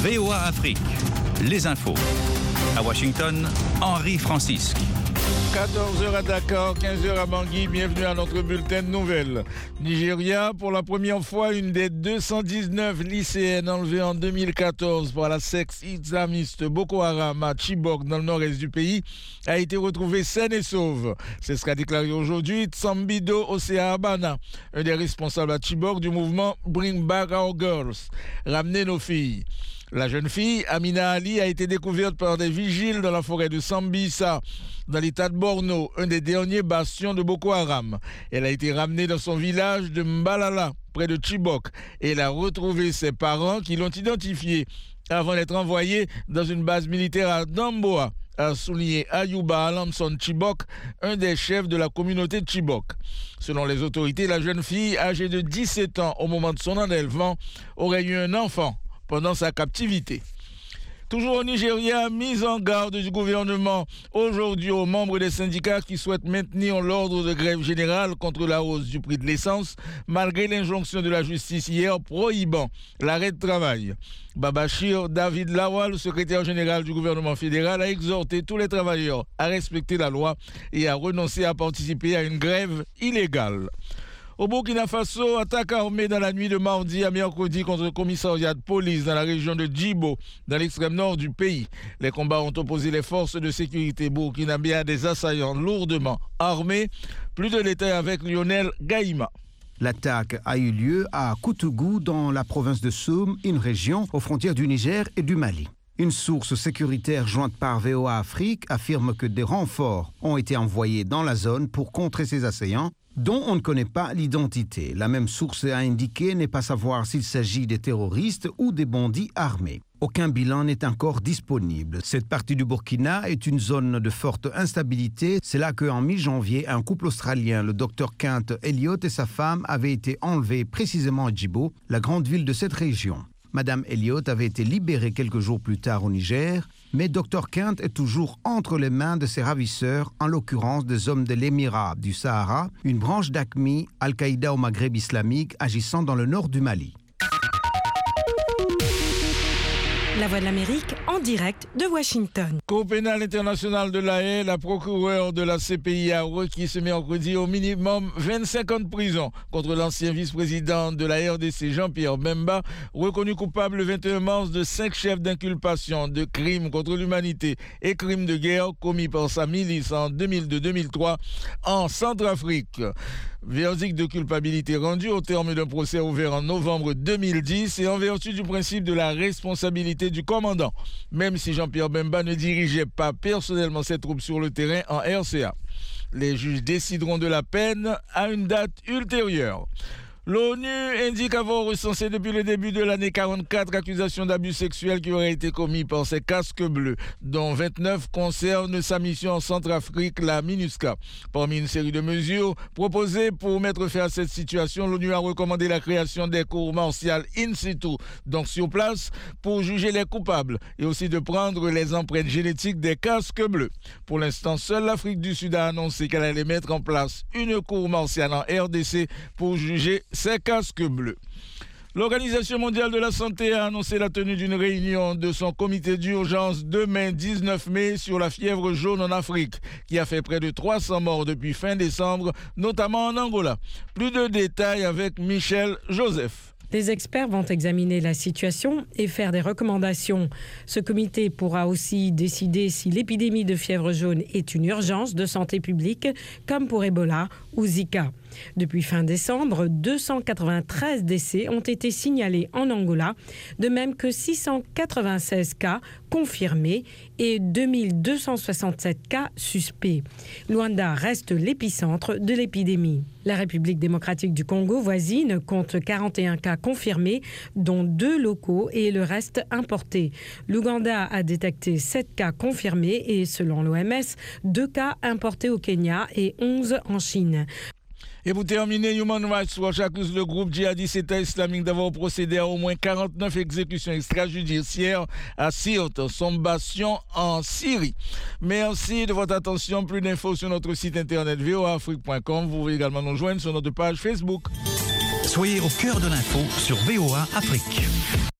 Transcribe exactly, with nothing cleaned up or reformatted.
V O A Afrique, les infos. À Washington, Henri Francisque. quatorze heures à Dakar, quinze heures à Bangui, bienvenue à notre bulletin de nouvelles. Nigeria, pour la première fois, une des deux cent dix-neuf lycéennes enlevées en deux mille quatorze par la secte islamiste Boko Haram à Chibok, dans le nord-est du pays, a été retrouvée saine et sauve. C'est ce qu'a déclaré aujourd'hui Tsambido Oseabana, un des responsables à Chibok du mouvement Bring Back Our Girls, ramener nos filles. La jeune fille, Amina Ali, a été découverte par des vigiles dans la forêt de Sambisa, dans l'état de Borno, un des derniers bastions de Boko Haram. Elle a été ramenée dans son village de Mbalala, près de Chibok, et elle a retrouvé ses parents qui l'ont identifiée avant d'être envoyée dans une base militaire à Damboa, a souligné Ayuba Alamson Chibok, un des chefs de la communauté de Chibok. Selon les autorités, la jeune fille, âgée de dix-sept ans au moment de son enlèvement, aurait eu un enfant pendant sa captivité. Toujours au Nigeria, mise en garde du gouvernement aujourd'hui aux membres des syndicats qui souhaitent maintenir l'ordre de grève générale contre la hausse du prix de l'essence, malgré l'injonction de la justice hier prohibant l'arrêt de travail. Babachir David Lawal, le secrétaire général du gouvernement fédéral, a exhorté tous les travailleurs à respecter la loi et à renoncer à participer à une grève illégale. Au Burkina Faso, attaque armée dans la nuit de mardi à mercredi contre le commissariat de police dans la région de Djibo, dans l'extrême nord du pays. Les combats ont opposé les forces de sécurité burkinabées à des assaillants lourdement armés. Plus de détails avec Lionel Gaïma. L'attaque a eu lieu à Koutougou, dans la province de Soum, une région aux frontières du Niger et du Mali. Une source sécuritaire jointe par V O A Afrique affirme que des renforts ont été envoyés dans la zone pour contrer ces assaillants, dont on ne connaît pas l'identité. La même source a indiqué ne pas savoir s'il s'agit des terroristes ou des bandits armés. Aucun bilan n'est encore disponible. Cette partie du Burkina est une zone de forte instabilité. C'est là qu'en mi-janvier, un couple australien, le docteur Kent Elliott et sa femme, avaient été enlevés précisément à Djibo, la grande ville de cette région. Madame Elliott avait été libérée quelques jours plus tard au Niger, mais docteur Kent est toujours entre les mains de ses ravisseurs, en l'occurrence des hommes de l'Émirat du Sahara, une branche d'Aqmi, Al-Qaïda au Maghreb islamique, agissant dans le nord du Mali. La Voix de l'Amérique en direct de Washington. Cour pénale internationale de La Haye, la procureure de la C P I a requis ce mercredi au minimum vingt-cinq ans de prison contre l'ancien vice-président de la R D C, Jean-Pierre Bemba, reconnu coupable le vingt et un mars de cinq chefs d'inculpation de crimes contre l'humanité et crimes de guerre commis par sa milice en deux mille deux deux mille trois en Centrafrique. Verdict de culpabilité rendu au terme d'un procès ouvert en novembre deux mille dix et en vertu du principe de la responsabilité du commandant, même si Jean-Pierre Bemba ne dirigeait pas personnellement ses troupes sur le terrain en R C A. Les juges décideront de la peine à une date ultérieure. L'ONU indique avoir recensé depuis le début de l'année quarante-quatre accusations d'abus sexuels qui auraient été commis par ces casques bleus, dont vingt-neuf concernent sa mission en Centrafrique, la MINUSCA. Parmi une série de mesures proposées pour mettre fin à cette situation, l'ONU a recommandé la création des cours martiales in situ, donc sur place, pour juger les coupables, et aussi de prendre les empreintes génétiques des casques bleus. Pour l'instant, seule l'Afrique du Sud a annoncé qu'elle allait mettre en place une cour martiale en R D C pour juger ces casques bleus. L'Organisation mondiale de la santé a annoncé la tenue d'une réunion de son comité d'urgence demain dix-neuf mai sur la fièvre jaune en Afrique, qui a fait près de trois cents morts depuis fin décembre, notamment en Angola. Plus de détails avec Michel Joseph. Les experts vont examiner la situation et faire des recommandations. Ce comité pourra aussi décider si l'épidémie de fièvre jaune est une urgence de santé publique, comme pour Ebola ou Zika. Depuis fin décembre, deux cent quatre-vingt-treize décès ont été signalés en Angola, de même que six cent quatre-vingt-seize cas confirmés et deux mille deux cent soixante-sept cas suspects. Luanda reste l'épicentre de l'épidémie. La République démocratique du Congo voisine compte quarante et un cas confirmés, dont deux locaux et le reste importés. L'Ouganda a détecté sept cas confirmés et, selon l'O M S, deux cas importés au Kenya et onze en Chine. Et pour terminer, Human Rights Watch accuse le groupe djihadiste État islamique d'avoir procédé à au moins quarante-neuf exécutions extrajudiciaires à Sirte, son bastion en Syrie. Merci de votre attention. Plus d'infos sur notre site internet v o a afrique point com. Vous pouvez également nous joindre sur notre page Facebook. Soyez au cœur de l'info sur V O A Afrique.